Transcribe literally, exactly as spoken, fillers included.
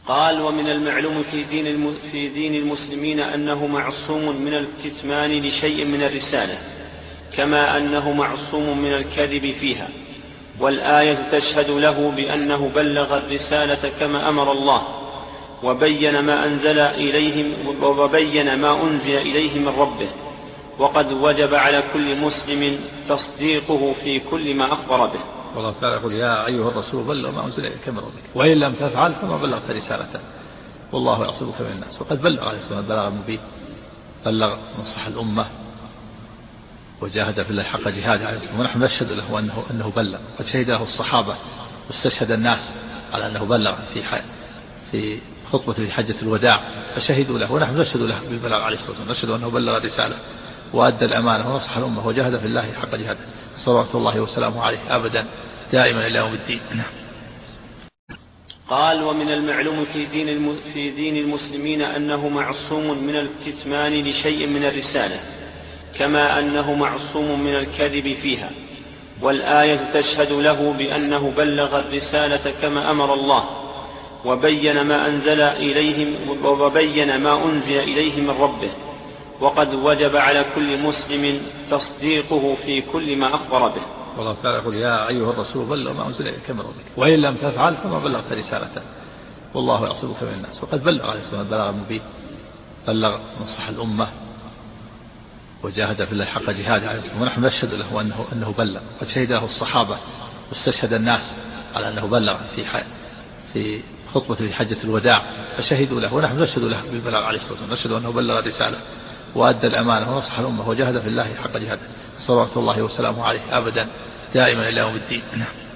قال: ومن المعلوم في دين, في دين المسلمين أنه معصوم من الكتمان لشيء من الرسالة، كما أنه معصوم من الكذب فيها، والآية تشهد له بأنه بلغ الرسالة كما أمر الله، وبين ما أنزل إليهم وبين ما أنزل إليه من ربه، وقد وجب على كل مسلم تصديقه في كل ما أخبر به. والله تعالى يقول: يا أيها الرسول بلغ ما أنزل إليك من ربك وإن لم تفعل فما بلغت رسالته والله يعصمك من الناس. وقد بلغ عليه الصلاة والسلام البلاغ المبين، بلغ نصح الأمة وجاهد في الله حق جهاده عليه الصلاة والسلام، ونحن نشهد له أنه, أنه بلغ. قد شهد له الصحابة واستشهد الناس على أنه بلغ في في خطبة في حجة الوداع، فشهدوا له ونحن نشهد له بالبلاغ عليه الصلاة والسلام، نشهد أنه بلغ الرسالة وأدى الأمانة ونصح الأمة وجاهد في الله حق جهاده صلوات الله وسلامه عليه أبدا دائما إلى يوم الدين. قال: ومن المعلوم في دين, في دين المسلمين أنه معصوم من الكتمان لشيء من الرسالة، كما أنه معصوم من الكذب فيها، والآية تشهد له بأنه بلغ الرسالة كما أمر الله، وبين ما أنزل إليهم وبين ما أنزل إليه من ربه، وقد وجب على كل مسلم تصديقه في كل ما أخبر به. والله تعالى يقول: يا أيها الرسول بلغ ما أنزل إليك من ربك وإن لم تفعل فما بلغت رسالته والله يعصمك من الناس. وقد بلغ عليه الصلاة والسلام البلاغ المبين، بلغ نصح الأمة وجاهد في الله حق جهاده عليه الصلاة والسلام، ونحن نشهد له أنه, أنه بلغ. قد شهد له الصحابة واستشهد الناس على أنه بلغ في في خطبة في حجة الوداع، فشهدوا له ونحن نشهد له بالبلاغ عليه الصلاة والسلام، نشهد أنه بلغ الرسالة وأدى الأمانة ونصح الأمة وجاهد في الله حق جهاده صلوات الله وسلامه عليه أبدا دائما إلى يوم الدين.